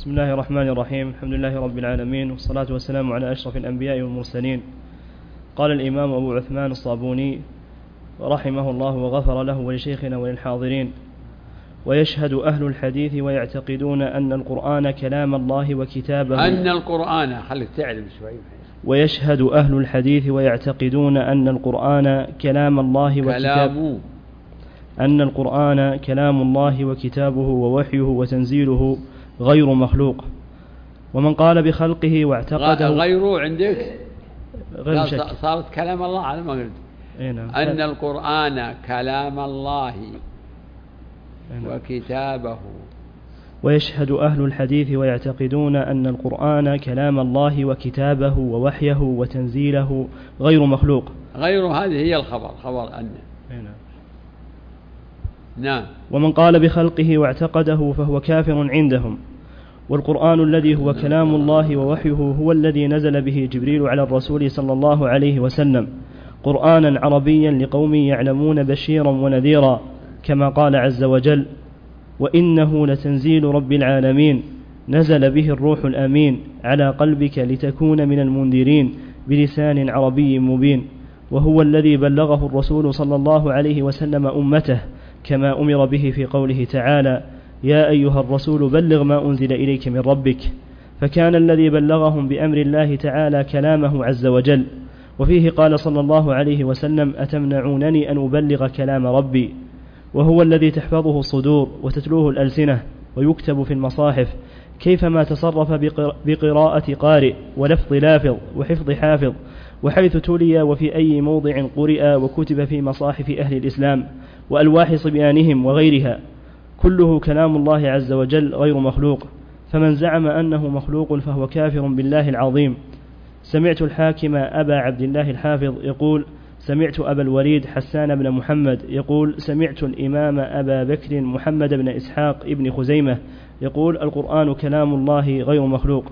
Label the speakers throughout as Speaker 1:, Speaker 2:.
Speaker 1: بسم الله الرحمن الرحيم. الحمد لله رب العالمين، والصلاة والسلام على أشرف الأنبياء والمرسلين. قال الإمام أبو عثمان الصابوني رحمه الله وغفر له ولشيخنا وللحاضرين: ويشهد أهل الحديث ويعتقدون أن القرآن كلام الله وكتابه.
Speaker 2: أن القرآن خليك تعلم شوي.
Speaker 1: ويشهد أهل الحديث ويعتقدون أن القرآن كلام الله وكتابه، أن القرآن كلام الله وكتابه ووحيه وتنزيله غير مخلوق. ومن قال بخلقه واعتقده
Speaker 2: غيره عندك
Speaker 1: غير شك.
Speaker 2: صارت كلام الله على ما قلت.
Speaker 1: نعم.
Speaker 2: أن القرآن كلام الله وكتابه.
Speaker 1: ويشهد أهل الحديث ويعتقدون أن القرآن كلام الله وكتابه ووحيه وتنزيله غير مخلوق.
Speaker 2: غير هذه هي الخبر، خبر أن. نعم.
Speaker 1: ومن قال بخلقه واعتقده فهو كافر عندهم. والقرآن الذي هو كلام الله ووحيه هو الذي نزل به جبريل على الرسول صلى الله عليه وسلم قرآنا عربيا لقوم يعلمون بشيرا ونذيرا، كما قال عز وجل: وإنه لتنزيل رب العالمين نزل به الروح الأمين على قلبك لتكون من المنذرين بلسان عربي مبين. وهو الذي بلغه الرسول صلى الله عليه وسلم أمته، كما أمر به في قوله تعالى: يا أيها الرسول بلغ ما أنزل إليك من ربك. فكان الذي بلغهم بأمر الله تعالى كلامه عز وجل. وفيه قال صلى الله عليه وسلم: أتمنعونني أن أبلغ كلام ربي. وهو الذي تحفظه الصدور وتتلوه الألسنة ويكتب في المصاحف، كيفما تصرف بقراءة قارئ ولفظ لافظ وحفظ حافظ، وحيث تلي وفي أي موضع قرئ وكتب في مصاحف أهل الإسلام وألواح صبيانهم وغيرها، كله كلام الله عز وجل غير مخلوق. فمن زعم أنه مخلوق فهو كافر بالله العظيم. سمعت الحاكم أبا عبد الله الحافظ يقول: سمعت أبا الوليد حسان بن محمد يقول: سمعت الإمام أبا بكر محمد بن إسحاق ابن خزيمة يقول: القرآن كلام الله غير مخلوق.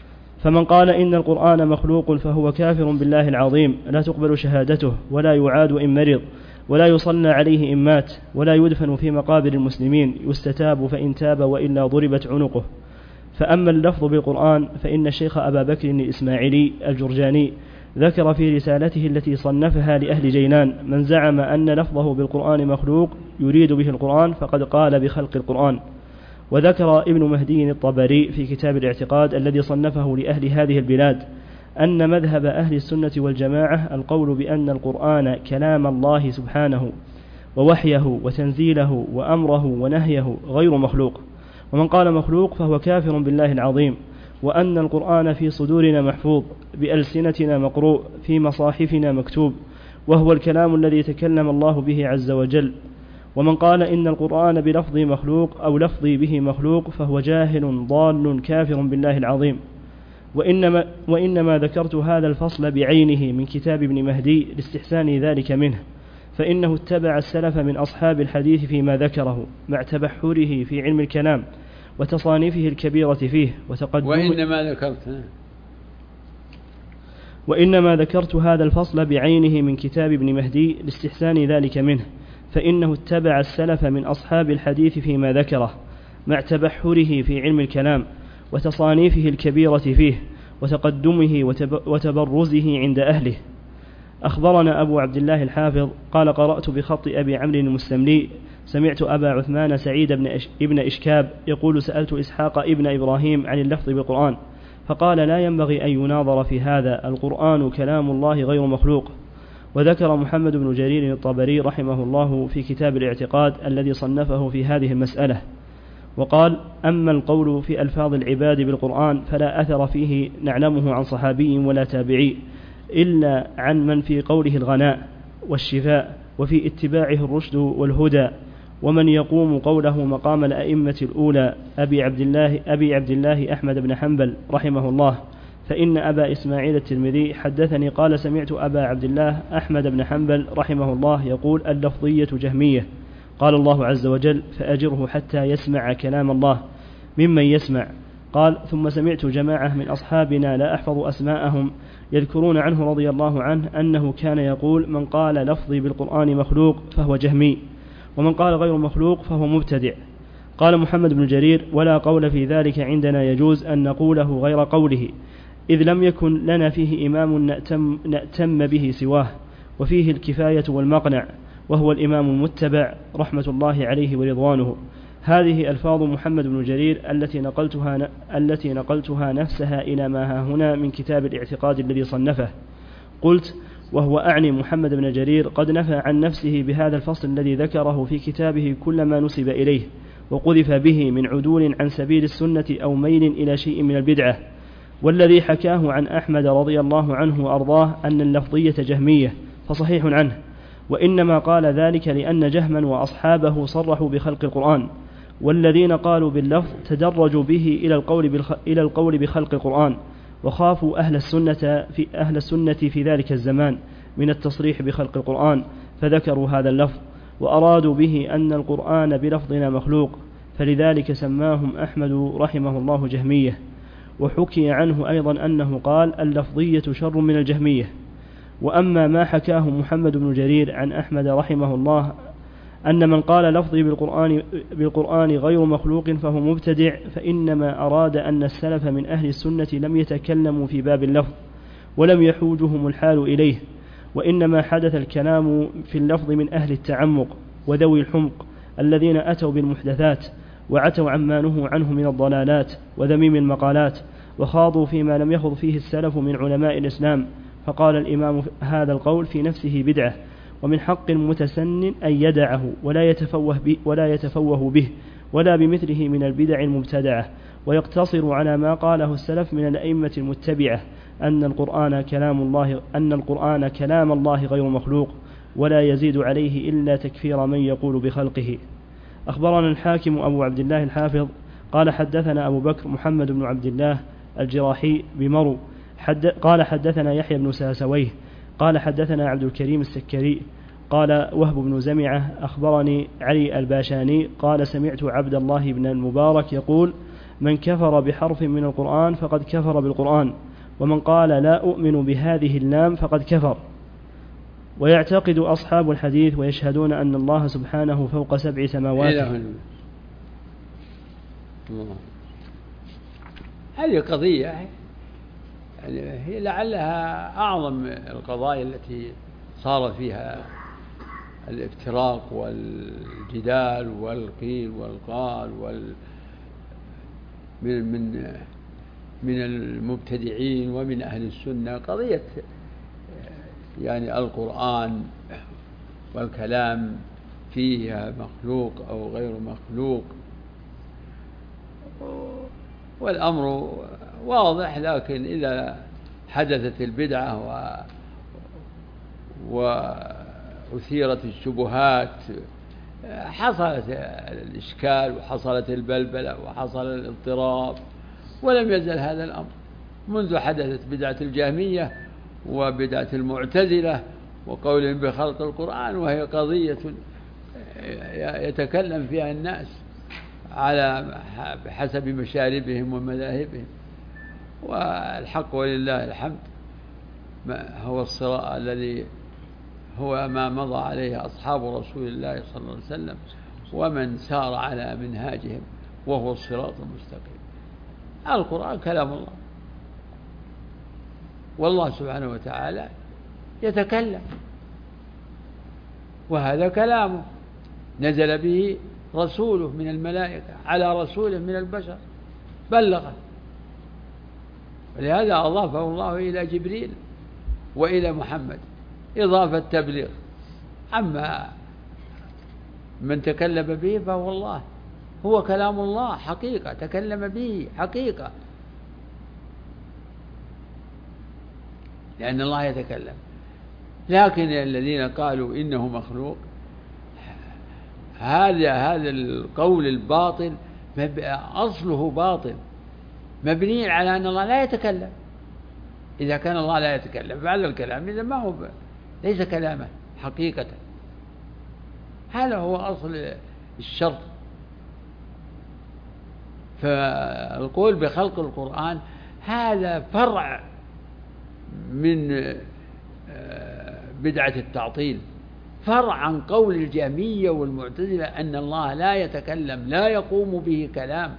Speaker 1: فمن قال إن القرآن مخلوق فهو كافر بالله العظيم، لا تقبل شهادته، ولا يعاد إن مرض، ولا يصلى عليه إن مات، ولا يدفن في مقابر المسلمين، يستتاب فإن تاب وإلا ضربت عنقه. فأما اللفظ بالقرآن فإن الشيخ أبا بكر الإسماعيلي الجرجاني ذكر في رسالته التي صنفها لأهل جيلان: من زعم أن لفظه بالقرآن مخلوق يريد به القرآن فقد قال بخلق القرآن. وذكر ابن مهدي الطبري في كتاب الاعتقاد الذي صنفه لأهل هذه البلاد أن مذهب أهل السنة والجماعة القول بأن القرآن كلام الله سبحانه ووحيه وتنزيله وأمره ونهيه غير مخلوق. ومن قال مخلوق فهو كافر بالله العظيم. وأن القرآن في صدورنا محفوظ، بألسنتنا مقروء، في مصاحفنا مكتوب، وهو الكلام الذي تكلم الله به عز وجل. ومن قال إن القرآن بلفظي مخلوق أو لفظي به مخلوق فهو جاهل ضال كافر بالله العظيم. وإنما ذكرت هذا الفصل بعينه من كتاب ابن مهدي لاستحسان ذلك منه، فإنه اتبع السلف من أصحاب الحديث فيما ذكره مع تبحره في علم الكلام وتصانيفه الكبيرة فيه وإنما ذكرت هذا الفصل بعينه من كتاب ابن مهدي لاستحسان ذلك منه، فإنه اتبع السلف من أصحاب الحديث فيما ذكره مع تبحره في علم الكلام وتصانيفه الكبيرة فيه وتقدمه وتبرزه عند أهله. أخبرنا أبو عبد الله الحافظ قال: قرأت بخط أبي عمرو المستملي: سمعت أبا عثمان سعيد ابن إشكاب يقول: سألت إسحاق ابن إبراهيم عن اللفظ بالقرآن فقال: لا ينبغي أن يناظر في هذا، القرآن كلام الله غير مخلوق. وذكر محمد بن جرير الطبري رحمه الله في كتاب الاعتقاد الذي صنفه في هذه المسألة وقال: أما القول في ألفاظ العباد بالقرآن فلا أثر فيه نعلمه عن صحابي ولا تابعي، إلا عن من في قوله الغناء والشفاء وفي اتباعه الرشد والهدى، ومن يقوم قوله مقام الأئمة الأولى أبي عبد الله أحمد بن حنبل رحمه الله. فإن أبا إسماعيل الترمذي حدثني قال: سمعت أبا عبد الله أحمد بن حنبل رحمه الله يقول: اللفظية جهمية. قال الله عز وجل: فأجره حتى يسمع كلام الله ممن يسمع. قال: ثم سمعت جماعة من أصحابنا لا أحفظ أسماءهم يذكرون عنه رضي الله عنه أنه كان يقول: من قال لفظي بالقرآن مخلوق فهو جهمي، ومن قال غير مخلوق فهو مبتدع. قال محمد بن جرير: ولا قول في ذلك عندنا يجوز أن نقوله غير قوله، إذ لم يكن لنا فيه إمام نأتم به سواه، وفيه الكفاية والمقنع، وهو الإمام المتبع رحمة الله عليه ورضوانه. هذه ألفاظ محمد بن جرير التي نقلتها نفسها إلى ما ها هنا من كتاب الاعتقاد الذي صنفه. قلت: وهو أعني محمد بن جرير قد نفى عن نفسه بهذا الفصل الذي ذكره في كتابه كل ما نسب إليه وقذف به من عدول عن سبيل السنة أو ميل إلى شيء من البدعة. والذي حكاه عن أحمد رضي الله عنه وأرضاه أن اللفظية جهمية فصحيح عنه، وإنما قال ذلك لأن جهما وأصحابه صرحوا بخلق القرآن، والذين قالوا باللفظ تدرجوا به إلى القول بخلق القرآن، وخافوا أهل السنة في ذلك الزمان من التصريح بخلق القرآن، فذكروا هذا اللفظ وأرادوا به أن القرآن بلفظنا مخلوق، فلذلك سماهم أحمد رحمه الله جهمية. وحكي عنه أيضا أنه قال: اللفظية شر من الجهمية. وأما ما حكاه محمد بن جرير عن أحمد رحمه الله أن من قال لفظي بالقرآن غير مخلوق فهو مبتدع، فإنما أراد أن السلف من أهل السنة لم يتكلموا في باب اللفظ ولم يحوجهم الحال إليه، وإنما حدث الكلام في اللفظ من أهل التعمق وذوي الحمق الذين أتوا بالمحدثات وعتوا عما نهوا عنه من الضلالات وذميم المقالات، وخاضوا فيما لم يخض فيه السلف من علماء الإسلام. فقال الإمام هذا القول في نفسه بدعة، ومن حق المتسن أن يدعه ولا يتفوه به ولا بمثله من البدع المبتدعة، ويقتصر على ما قاله السلف من الأئمة المتبعة أن القرآن كلام الله غير مخلوق، ولا يزيد عليه إلا تكفير من يقول بخلقه. أخبرنا الحاكم أبو عبد الله الحافظ قال: حدثنا أبو بكر محمد بن عبد الله الجراحي بمرو قال: حدثنا يحيى بن ساسويه قال: حدثنا عبد الكريم السكري قال: وهب بن زمعة أخبرني علي الباشاني قال: سمعت عبد الله بن المبارك يقول: من كفر بحرف من القرآن فقد كفر بالقرآن، ومن قال لا أؤمن بهذه اللام فقد كفر. ويعتقد أصحاب الحديث ويشهدون أن الله سبحانه فوق 7 سماوات.
Speaker 2: هذه قضية يعني هي لعلها أعظم القضايا التي صار فيها الافتراق والجدال والقيل والقال من المبتدعين ومن أهل السنة، قضية يعني القرآن والكلام فيها مخلوق أو غير مخلوق، والأمر واضح. لكن إذا حدثت البدعة وأثيرت الشبهات حصلت الإشكال وحصلت البلبلة وحصل الاضطراب، ولم يزل هذا الأمر منذ حدثت بدعة الجهمية وبدعة المعتزلة وقولهم بخلق القرآن، وهي قضية يتكلم فيها الناس على بحسب مشاربهم ومذاهبهم. والحق ولله الحمد هو الصراط الذي هو ما مضى عليه أصحاب رسول الله صلى الله عليه وسلم ومن سار على منهاجهم، وهو الصراط المستقيم. القرآن كلام الله، والله سبحانه وتعالى يتكلم، وهذا كلامه نزل به رسوله من الملائكة على رسوله من البشر بلغه، ولهذا أضافه الله إلى جبريل وإلى محمد إضافة تبليغ. أما من تكلم به فهو الله، هو كلام الله حقيقة، تكلم به حقيقة، لأن الله يتكلم. لكن الذين قالوا إنه مخلوق، هذا القول الباطل أصله باطل، مبني على أن الله لا يتكلم. إذا كان الله لا يتكلم فعل الكلام إذا ما هو ليس كلامه حقيقة. هذا هو أصل الشر. فالقول بخلق القرآن هذا فرع من بدعة التعطيل، فرع عن قول الجهمية والمعتزلة أن الله لا يتكلم، لا يقوم به كلام.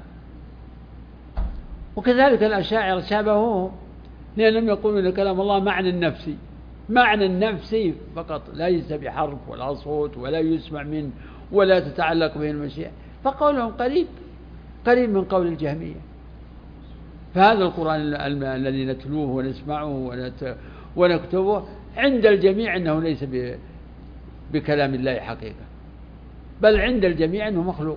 Speaker 2: وكذلك الأشاعرة شابهوهم، لأنهم يقولون أن كلام الله معنى النفسي، معنى النفسي فقط، ليس بحرف ولا صوت ولا يسمع منه ولا تتعلق به المشيئة، فقولهم قريب من قول الجهمية. فهذا القرآن الذي نتلوه ونسمعه ونكتبه عند الجميع أنه ليس بكلام الله حقيقة، بل عند الجميع أنه مخلوق.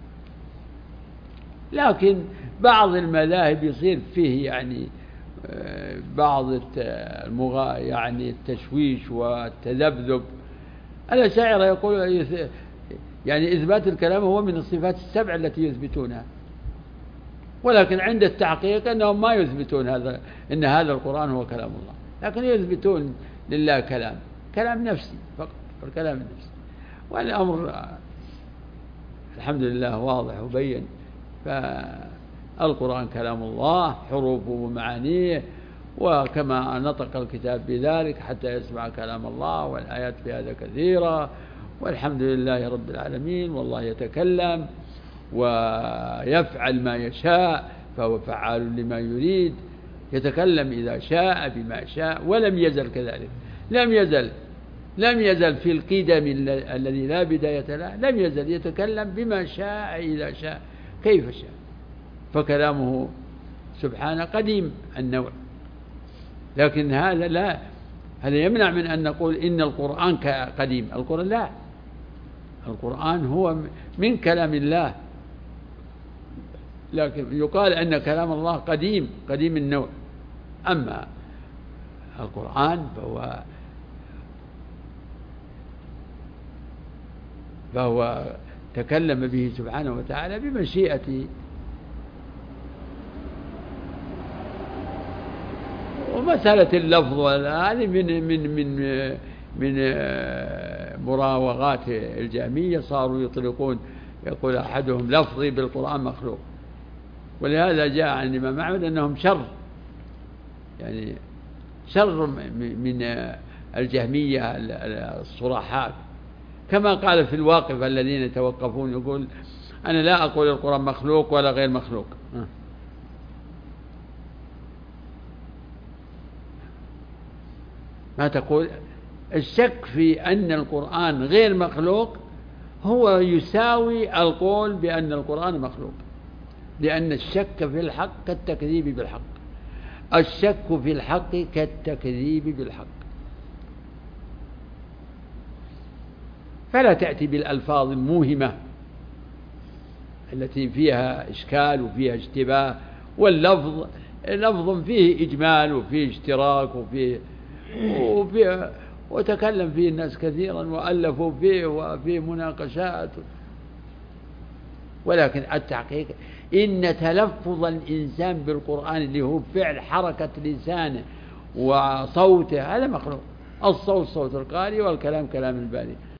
Speaker 2: لكن بعض المذاهب يصير فيه يعني بعض يعني التشويش والتذبذب. الأشاعرة يقول يعني إثبات الكلام هو من الصفات السبع التي يثبتونها، ولكن عند التحقيق أنهم ما يثبتون إن هذا القرآن هو كلام الله، لكن يثبتون لله كلام نفسي فقط، الكلام النفسي. والأمر الحمد لله واضح وبين. فالقرآن كلام الله، حروفه ومعانيه، وكما نطق الكتاب بذلك حتى يسمع كلام الله، والآيات في هذا كثيرة، والحمد لله رب العالمين. والله يتكلم ويفعل ما يشاء، فهو فعال لما يريد، يتكلم إذا شاء بما شاء، ولم يزل كذلك، لم يزل في القدم الذي لا بداية له، لم يزل يتكلم بما شاء إذا شاء كيف شاء. فكلامه سبحانه قديم النوع، لكن هذا يمنع من أن نقول إن القرآن قديم. القرآن لا، القرآن هو من كلام الله، لكن يقال أن كلام الله قديم النوع. أما القرآن فهو تكلم به سبحانه وتعالى بمشيئته. ومسألة اللفظ هذه من مراوغات الجهمية، صاروا يقول أحدهم لفظي بالقرآن مخلوق. ولهذا جاء عن الإمام أحمد أنهم شر من الجهمية الصراحات، كما قال في الواقف الذين يتوقفون، يقول أنا لا أقول القرآن مخلوق ولا غير مخلوق. ما تقول الشك في أن القرآن غير مخلوق هو يساوي القول بأن القرآن مخلوق، لأن الشك في الحق كالتكذيب بالحق، الشك في الحق كالتكذيب بالحق. فلا تأتي بالألفاظ الموهمة التي فيها إشكال وفيها اشتباه، واللفظ لفظ فيه إجمال وفيه اشتراك وتكلم فيه الناس كثيرا وألفوا فيه وفيه مناقشات. ولكن التحقيق إن تلفظ الإنسان بالقرآن اللي هو فعل حركة لسانه وصوته هذا مخلوق. الصوت صوت القارئ والكلام كلام البارئ.